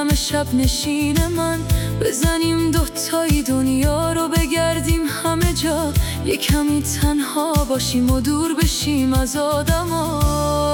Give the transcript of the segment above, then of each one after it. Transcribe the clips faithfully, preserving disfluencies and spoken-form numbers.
عالم شب نشین من، بزنیم دوتایی دنیا رو بگردیم همه جا، یه کمی تنها باشیم و دور بشیم از آدما.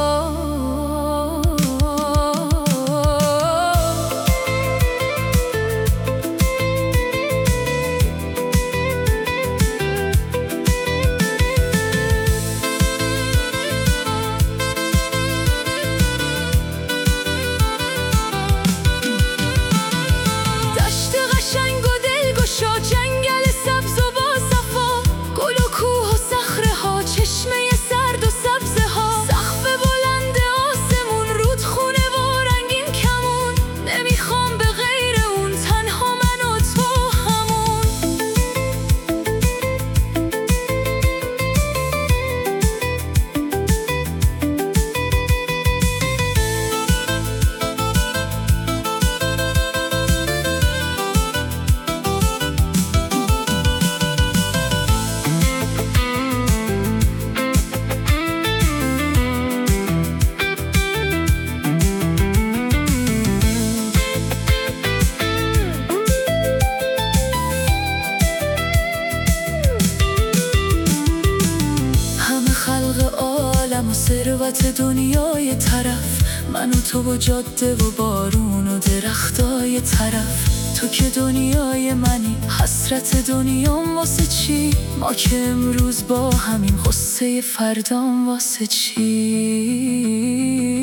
عالم و ثروت دنیای طرف، من و تو و جاده و بارون و درختای طرف. تو که دنیای منی، حسرت دنیام واسه چی؟ ما که امروز با همین، غصه فردام واسه چی؟